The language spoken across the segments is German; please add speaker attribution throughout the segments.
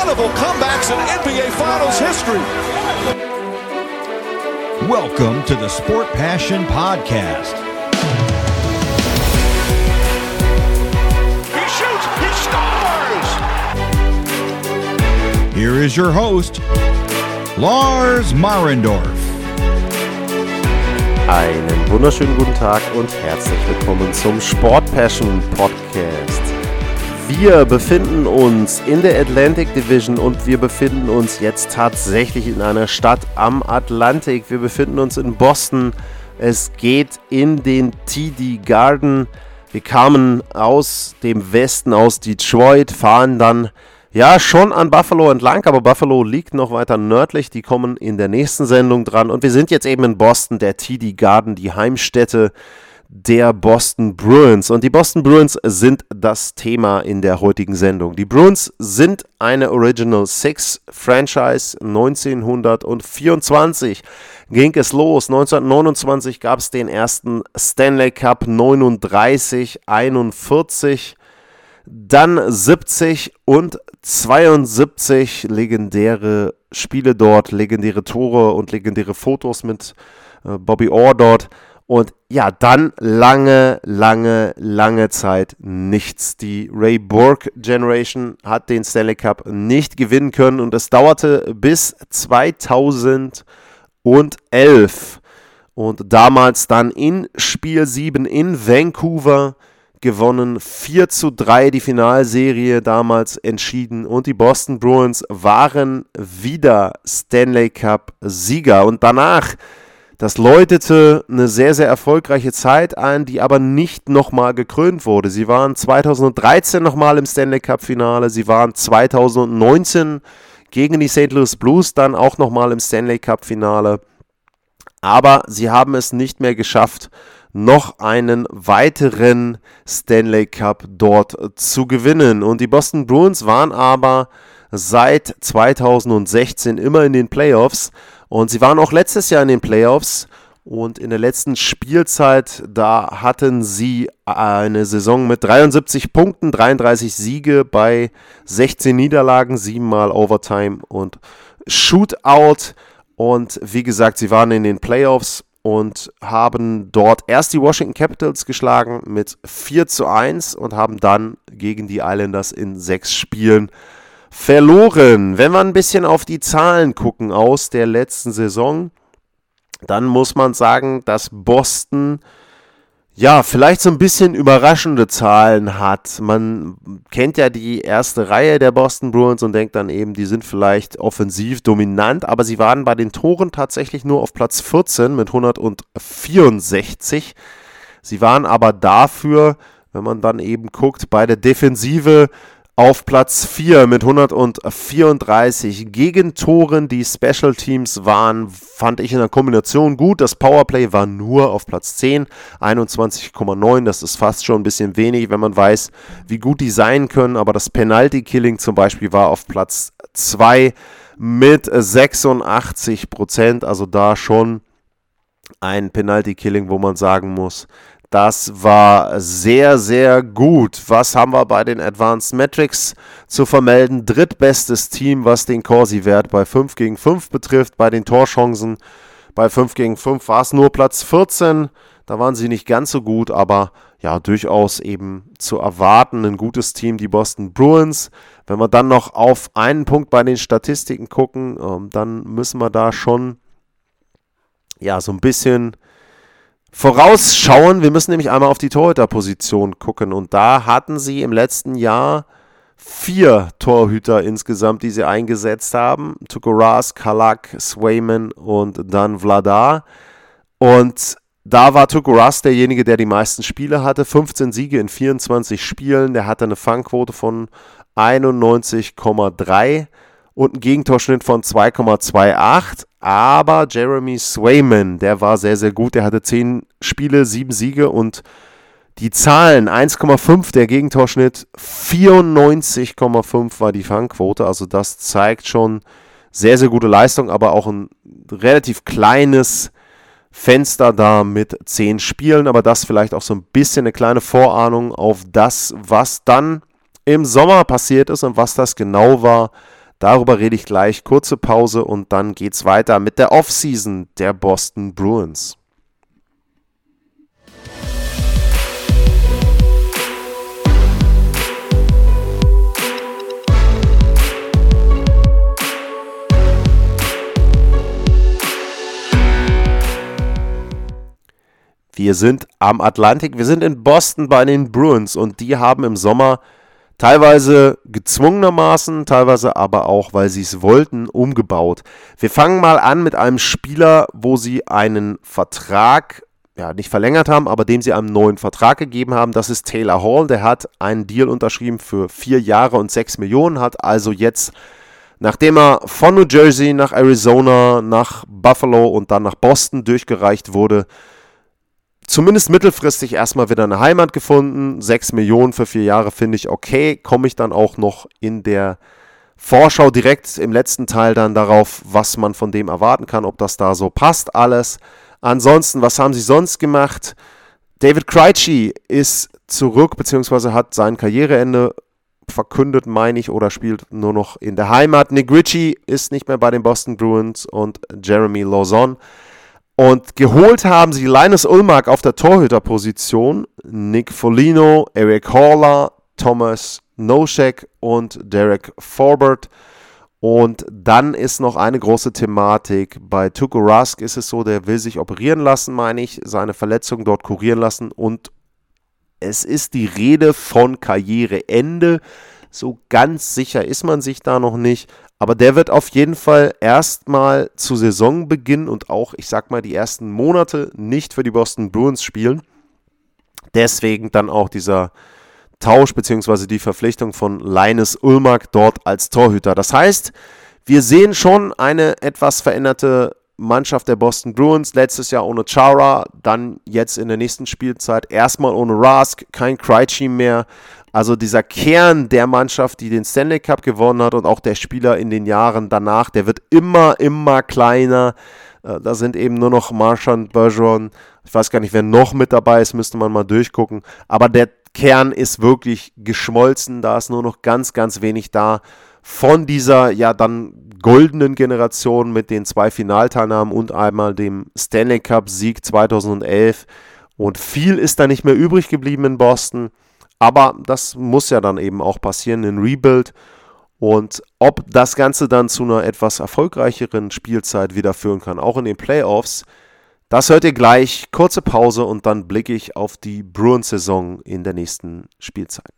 Speaker 1: incredible comebacks in NBA Finals history.
Speaker 2: Welcome to the Sport Passion Podcast.
Speaker 1: He shoots, he scores!
Speaker 2: Here is your host, Lars Marendorf.
Speaker 3: Einen wunderschönen guten Tag und herzlich willkommen zum Sport Passion Podcast. Wir befinden uns in der Atlantic Division und wir befinden uns jetzt tatsächlich in einer Stadt am Atlantik. Wir befinden uns in Boston. Es geht in den TD Garden. Wir kamen aus dem Westen, aus Detroit, fahren dann schon an Buffalo entlang, aber Buffalo liegt noch weiter nördlich. Die kommen in der nächsten Sendung dran. Und wir sind jetzt eben in Boston, der TD Garden, die Heimstätte der Boston Bruins. Und die Boston Bruins sind das Thema in der heutigen Sendung. Die Bruins sind eine Original Six Franchise. 1924 ging es los. 1929 gab es den ersten Stanley Cup, 39-41. Dann 70 und 72 legendäre Spiele dort, legendäre Tore und legendäre Fotos mit Bobby Orr dort. Und ja, dann lange Zeit nichts. Die Ray Bourque Generation hat den Stanley Cup nicht gewinnen können und es dauerte bis 2011. Und damals dann in Spiel 7 in Vancouver gewonnen, 4-3 die Finalserie damals entschieden und die Boston Bruins waren wieder Stanley Cup Sieger. Und danach, das läutete eine sehr, sehr erfolgreiche Zeit ein, die aber nicht nochmal gekrönt wurde. Sie waren 2013 nochmal im Stanley Cup Finale, sie waren 2019 gegen die St. Louis Blues dann auch nochmal im Stanley Cup Finale. Aber sie haben es nicht mehr geschafft, noch einen weiteren Stanley Cup dort zu gewinnen. Und die Boston Bruins waren aber seit 2016 immer in den Playoffs und sie waren auch letztes Jahr in den Playoffs und in der letzten Spielzeit, da hatten sie eine Saison mit 73 Punkten, 33 Siege bei 16 Niederlagen, 7-mal Overtime und Shootout. Und wie gesagt, sie waren in den Playoffs und haben dort erst die Washington Capitals geschlagen mit 4-1 und haben dann gegen die Islanders in 6 Spielen verloren. Wenn wir ein bisschen auf die Zahlen gucken aus der letzten Saison, dann muss man sagen, dass Boston vielleicht so ein bisschen überraschende Zahlen hat. Man kennt ja die erste Reihe der Boston Bruins und denkt dann eben, die sind vielleicht offensiv dominant, aber sie waren bei den Toren tatsächlich nur auf Platz 14 mit 164. Sie waren aber dafür, wenn man dann eben guckt, bei der Defensive auf Platz 4 mit 134 Gegentoren. Die Special Teams waren, fand ich in der Kombination gut. Das Powerplay war nur auf Platz 10, 21,9. Das ist fast schon ein bisschen wenig, wenn man weiß, wie gut die sein können. Aber das Penalty Killing zum Beispiel war auf Platz 2 mit 86%. Also da schon ein Penalty Killing, wo man sagen muss, das war sehr, sehr gut. Was haben wir bei den Advanced Metrics zu vermelden? Drittbestes Team, was den Corsi-Wert bei 5 gegen 5 betrifft. Bei den Torchancen bei 5 gegen 5 war es nur Platz 14. Da waren sie nicht ganz so gut, aber ja, durchaus eben zu erwarten. Ein gutes Team, die Boston Bruins. Wenn wir dann noch auf einen Punkt bei den Statistiken gucken, dann müssen wir da schon so ein bisschen vorausschauen. Wir müssen nämlich einmal auf die Torhüterposition gucken und da hatten sie im letzten Jahr 4 Torhüter insgesamt, die sie eingesetzt haben. Tuukka Rask, Halak, Swayman und dann Vladar. Und da war Tuukka Rask derjenige, der die meisten Spiele hatte. 15 Siege in 24 Spielen. Der hatte eine Fangquote von 91,3 und einen Gegentorschnitt von 2,28. Aber Jeremy Swayman, der war sehr, sehr gut. Der hatte 10 Spiele, 7 Siege und die Zahlen 1,5 der Gegentorschnitt, 94,5 war die Fangquote. Also das zeigt schon sehr, sehr gute Leistung, aber auch ein relativ kleines Fenster da mit 10 Spielen. Aber das vielleicht auch so ein bisschen eine kleine Vorahnung auf das, was dann im Sommer passiert ist und was das genau war. Darüber rede ich gleich. Kurze Pause und dann geht's weiter mit der Offseason der Boston Bruins. Wir sind am Atlantik, wir sind in Boston bei den Bruins und die haben im Sommer teilweise gezwungenermaßen, teilweise aber auch, weil sie es wollten, umgebaut. Wir fangen mal an mit einem Spieler, wo sie einen Vertrag, nicht verlängert haben, aber dem sie einen neuen Vertrag gegeben haben. Das ist Taylor Hall, der hat einen Deal unterschrieben für 4 Jahre und 6 Millionen, hat also jetzt, nachdem er von New Jersey nach Arizona, nach Buffalo und dann nach Boston durchgereicht wurde, zumindest mittelfristig erstmal wieder eine Heimat gefunden. 6 Millionen für 4 Jahre finde ich okay. Komme ich dann auch noch in der Vorschau direkt im letzten Teil dann darauf, was man von dem erwarten kann, ob das da so passt alles. Ansonsten, was haben sie sonst gemacht? David Krejci ist zurück, beziehungsweise hat sein Karriereende verkündet, meine ich, oder spielt nur noch in der Heimat. Nick Ritchie ist nicht mehr bei den Boston Bruins und Jeremy Lauzon. Und geholt haben sie Linus Ullmark auf der Torhüterposition, Nick Foligno, Eric Haller, Thomas Nosek und Derek Forbort. Und dann ist noch eine große Thematik. Bei Tuukka Rask ist es so, der will sich operieren lassen, meine ich, seine Verletzung dort kurieren lassen. Und es ist die Rede von Karriereende. So ganz sicher ist man sich da noch nicht. Aber der wird auf jeden Fall erstmal zu Saisonbeginn und auch, ich sag mal, die ersten Monate nicht für die Boston Bruins spielen. Deswegen dann auch dieser Tausch bzw. die Verpflichtung von Linus Ullmark dort als Torhüter. Das heißt, wir sehen schon eine etwas veränderte Mannschaft der Boston Bruins. Letztes Jahr ohne Chara, dann jetzt in der nächsten Spielzeit erstmal ohne Rask, kein Krejci mehr. Also dieser Kern der Mannschaft, die den Stanley Cup gewonnen hat und auch der Spieler in den Jahren danach, der wird immer kleiner. Da sind eben nur noch Marchand, Bergeron, ich weiß gar nicht, wer noch mit dabei ist, müsste man mal durchgucken. Aber der Kern ist wirklich geschmolzen, da ist nur noch ganz wenig da von dieser dann goldenen Generation mit den 2 Finalteilnahmen und einmal dem Stanley Cup Sieg 2011. Und viel ist da nicht mehr übrig geblieben in Boston. Aber das muss ja dann eben auch passieren, ein Rebuild. Und ob das Ganze dann zu einer etwas erfolgreicheren Spielzeit wieder führen kann, auch in den Playoffs, das hört ihr gleich. Kurze Pause und dann blicke ich auf die Bruins-Saison in der nächsten Spielzeit.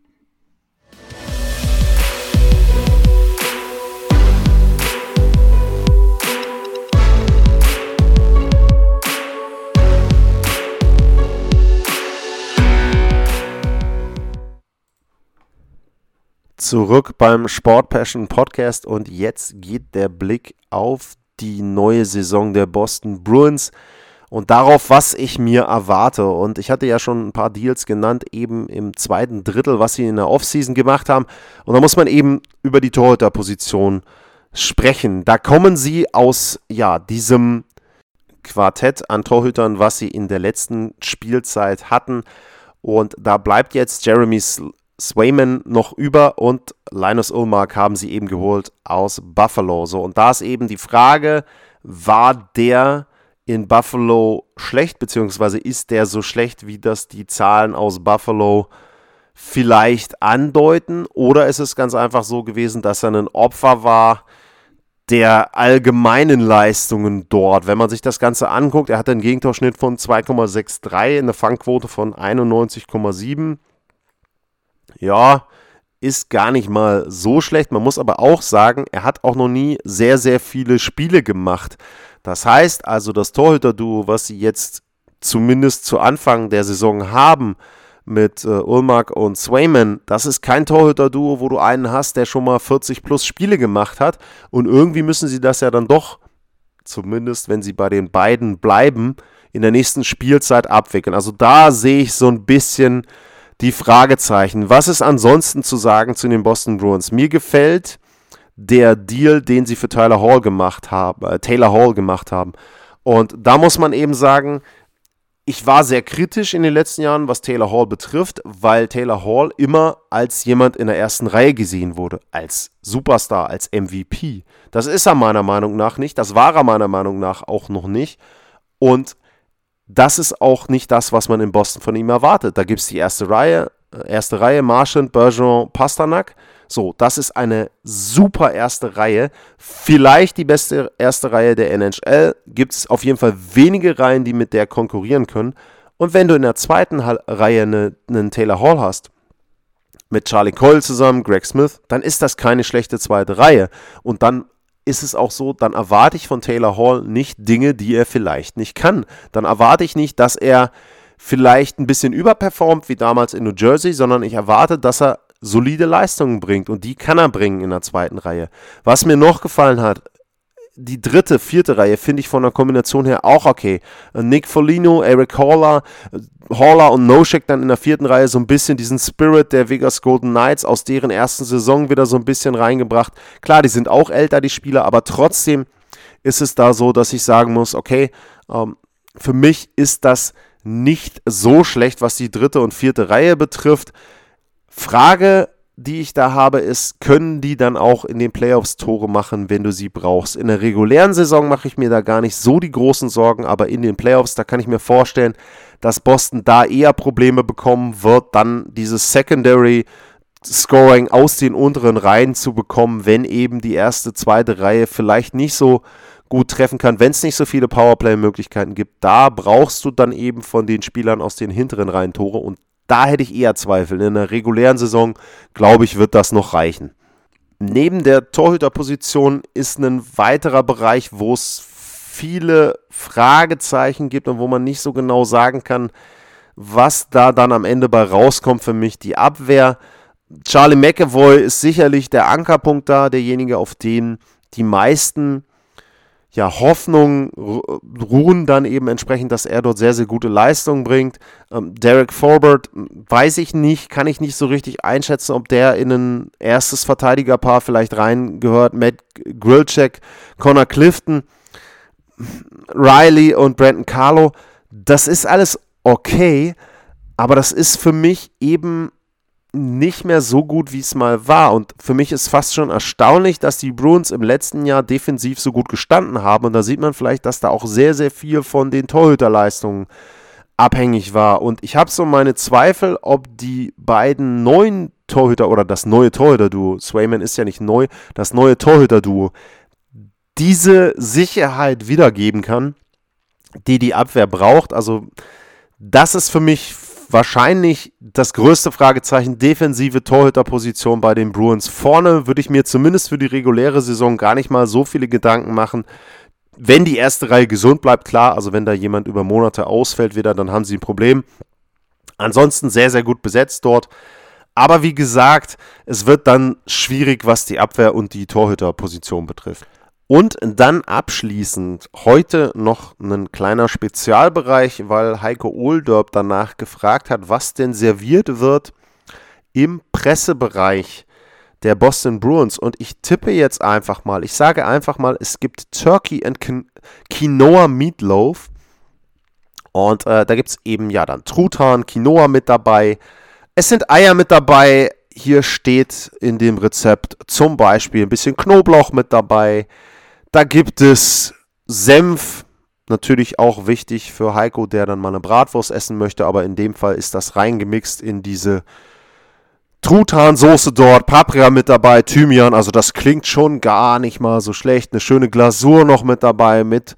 Speaker 3: Zurück beim Sport Passion Podcast und jetzt geht der Blick auf die neue Saison der Boston Bruins und darauf, was ich mir erwarte. Und ich hatte ja schon ein paar Deals genannt, eben im zweiten Drittel, was sie in der Offseason gemacht haben. Und da muss man eben über die Torhüterposition sprechen. Da kommen sie aus diesem Quartett an Torhütern, was sie in der letzten Spielzeit hatten. Und da bleibt jetzt Jeremy Swayman noch über und Linus Ullmark haben sie eben geholt aus Buffalo. So, und da ist eben die Frage, war der in Buffalo schlecht, beziehungsweise ist der so schlecht, wie das die Zahlen aus Buffalo vielleicht andeuten, oder ist es ganz einfach so gewesen, dass er ein Opfer war der allgemeinen Leistungen dort? Wenn man sich das Ganze anguckt, er hatte einen Gegentorschnitt von 2,63, eine Fangquote von 91,7. Ja, ist gar nicht mal so schlecht. Man muss aber auch sagen, er hat auch noch nie sehr viele Spiele gemacht. Das heißt also, das Torhüter-Duo, was sie jetzt zumindest zu Anfang der Saison haben, mit Ullmark und Swayman, das ist kein Torhüter-Duo, wo du einen hast, der schon mal 40 plus Spiele gemacht hat. Und irgendwie müssen sie das ja dann doch, zumindest wenn sie bei den beiden bleiben, in der nächsten Spielzeit abwickeln. Also da sehe ich so ein bisschen die Fragezeichen. Was ist ansonsten zu sagen zu den Boston Bruins? Mir gefällt der Deal, den sie für Taylor Hall gemacht haben. Und da muss man eben sagen, Ich war sehr kritisch in den letzten Jahren, was Taylor Hall betrifft, weil Taylor Hall immer als jemand in der ersten Reihe gesehen wurde, als Superstar, als MVP. Das ist er meiner Meinung nach nicht, das war er meiner Meinung nach auch noch nicht. Und das ist auch nicht das, was man in Boston von ihm erwartet. Da gibt es die erste Reihe, Marchand, Bergeron, Pasternak. So, das ist eine super erste Reihe. Vielleicht die beste erste Reihe der NHL. Gibt es auf jeden Fall wenige Reihen, die mit der konkurrieren können. Und wenn du in der zweiten Reihe einen Taylor Hall hast, mit Charlie Coyle zusammen, Greg Smith, dann ist das keine schlechte zweite Reihe. Und dann ist es auch so, dann erwarte ich von Taylor Hall nicht Dinge, die er vielleicht nicht kann. Dann erwarte ich nicht, dass er vielleicht ein bisschen überperformt, wie damals in New Jersey, sondern ich erwarte, dass er solide Leistungen bringt und die kann er bringen in der zweiten Reihe. Was mir noch gefallen hat, die dritte, vierte Reihe finde ich von der Kombination her auch okay. Nick Foligno, Eric Haller und Nosek dann in der vierten Reihe so ein bisschen diesen Spirit der Vegas Golden Knights aus deren ersten Saison wieder so ein bisschen reingebracht. Klar, die sind auch älter, die Spieler, aber trotzdem ist es da so, dass ich sagen muss, okay, für mich ist das nicht so schlecht, was die dritte und vierte Reihe betrifft. Frage, die ich da habe, ist, können die dann auch in den Playoffs Tore machen, wenn du sie brauchst? In der regulären Saison mache ich mir da gar nicht so die großen Sorgen, aber in den Playoffs, da kann ich mir vorstellen, dass Boston da eher Probleme bekommen wird, dann dieses Secondary Scoring aus den unteren Reihen zu bekommen, wenn eben die erste, zweite Reihe vielleicht nicht so gut treffen kann, wenn es nicht so viele Powerplay-Möglichkeiten gibt. Da brauchst du dann eben von den Spielern aus den hinteren Reihen Tore und da hätte ich eher Zweifel. In der regulären Saison, glaube ich, wird das noch reichen. Neben der Torhüterposition ist ein weiterer Bereich, wo es viele Fragezeichen gibt und wo man nicht so genau sagen kann, was da dann am Ende bei rauskommt für mich. Die Abwehr. Charlie McAvoy ist sicherlich der Ankerpunkt da, derjenige, auf den die meisten Hoffnungen ruhen dann eben entsprechend, dass er dort sehr, sehr gute Leistungen bringt. Derek Forbort, weiß ich nicht, kann ich nicht so richtig einschätzen, ob der in ein erstes Verteidigerpaar vielleicht reingehört. Matt Grillcheck, Connor Clifton, Riley und Brandon Carlo. Das ist alles okay, aber das ist für mich eben nicht mehr so gut, wie es mal war. Und für mich ist fast schon erstaunlich, dass die Bruins im letzten Jahr defensiv so gut gestanden haben. Und da sieht man vielleicht, dass da auch sehr, sehr viel von den Torhüterleistungen abhängig war. Und ich habe so meine Zweifel, ob die beiden neuen Torhüter oder das neue Torhüter-Duo, Swayman ist ja nicht neu, das neue Torhüter-Duo, diese Sicherheit wiedergeben kann, die die Abwehr braucht. Also das ist für mich wahrscheinlich das größte Fragezeichen, defensive Torhüterposition bei den Bruins. Vorne würde ich mir zumindest für die reguläre Saison gar nicht mal so viele Gedanken machen. Wenn die erste Reihe gesund bleibt, klar, also wenn da jemand über Monate ausfällt wieder, dann haben sie ein Problem. Ansonsten sehr, sehr gut besetzt dort. Aber wie gesagt, es wird dann schwierig, was die Abwehr und die Torhüterposition betrifft. Und dann abschließend heute noch ein kleiner Spezialbereich, weil Heiko Ohlderp danach gefragt hat, was denn serviert wird im Pressebereich der Boston Bruins. Und ich tippe jetzt einfach mal, ich sage einfach mal, es gibt Turkey and Quinoa Meatloaf. Und da gibt es eben dann Truthahn, Quinoa mit dabei. Es sind Eier mit dabei. Hier steht in dem Rezept zum Beispiel ein bisschen Knoblauch mit dabei. Da gibt es Senf, natürlich auch wichtig für Heiko, der dann mal eine Bratwurst essen möchte, aber in dem Fall ist das reingemixt in diese Truthahnsoße dort, Paprika mit dabei, Thymian, also das klingt schon gar nicht mal so schlecht. Eine schöne Glasur noch mit dabei mit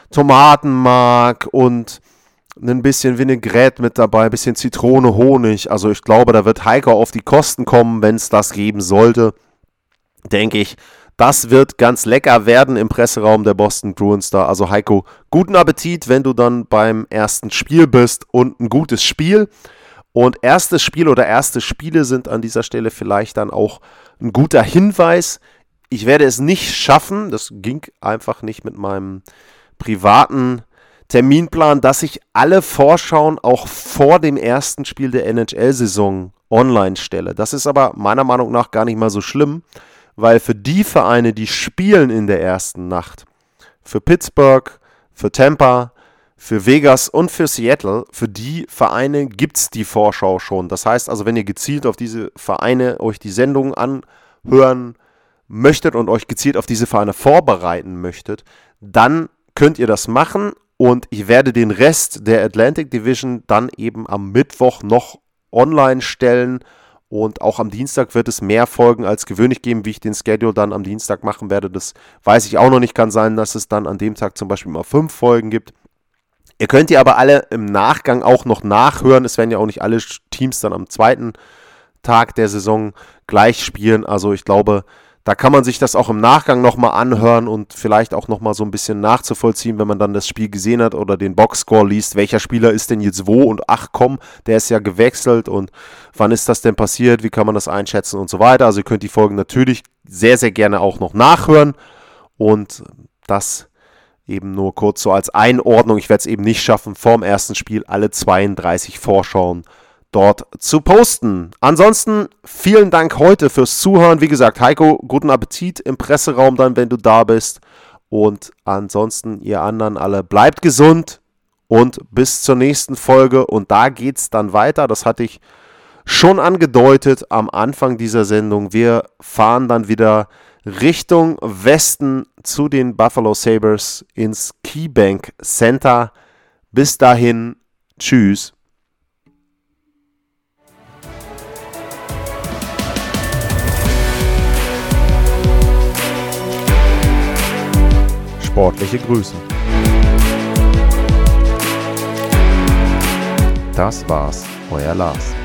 Speaker 3: Tomatenmark und ein bisschen Vinaigrette mit dabei, ein bisschen Zitrone, Honig. Also ich glaube, da wird Heiko auf die Kosten kommen, wenn es das geben sollte, denke ich. Das wird ganz lecker werden im Presseraum der Boston Bruins da. Also Heiko, guten Appetit, wenn du dann beim ersten Spiel bist und ein gutes Spiel. Und erstes Spiel oder erste Spiele sind an dieser Stelle vielleicht dann auch ein guter Hinweis. Ich werde es nicht schaffen, das ging einfach nicht mit meinem privaten Terminplan, dass ich alle Vorschauen auch vor dem ersten Spiel der NHL-Saison online stelle. Das ist aber meiner Meinung nach gar nicht mal so schlimm, weil für die Vereine, die spielen in der ersten Nacht, für Pittsburgh, für Tampa, für Vegas und für Seattle, für die Vereine gibt es die Vorschau schon. Das heißt also, wenn ihr gezielt auf diese Vereine euch die Sendung anhören möchtet und euch gezielt auf diese Vereine vorbereiten möchtet, dann könnt ihr das machen und ich werde den Rest der Atlantic Division dann eben am Mittwoch noch online stellen und auch am Dienstag wird es mehr Folgen als gewöhnlich geben, wie ich den Schedule dann am Dienstag machen werde. Das weiß ich auch noch nicht, kann sein, dass es dann an dem Tag zum Beispiel mal 5 Folgen gibt. Ihr könnt die aber alle im Nachgang auch noch nachhören. Es werden ja auch nicht alle Teams dann am zweiten Tag der Saison gleich spielen. Also ich glaube, da kann man sich das auch im Nachgang nochmal anhören und vielleicht auch nochmal so ein bisschen nachzuvollziehen, wenn man dann das Spiel gesehen hat oder den Boxscore liest. Welcher Spieler ist denn jetzt wo und ach komm, der ist ja gewechselt und wann ist das denn passiert, wie kann man das einschätzen und so weiter. Also ihr könnt die Folgen natürlich sehr, sehr gerne auch noch nachhören und das eben nur kurz so als Einordnung. Ich werde es eben nicht schaffen, vorm ersten Spiel alle 32 Vorschauen dort zu posten. Ansonsten vielen Dank heute fürs Zuhören. Wie gesagt, Heiko, guten Appetit im Presseraum dann, wenn du da bist. Und ansonsten, ihr anderen alle, bleibt gesund und bis zur nächsten Folge. Und da geht es dann weiter. Das hatte ich schon angedeutet am Anfang dieser Sendung. Wir fahren dann wieder Richtung Westen zu den Buffalo Sabres ins KeyBank Center. Bis dahin, tschüss.
Speaker 2: Sportliche Grüße. Das war's, euer Lars.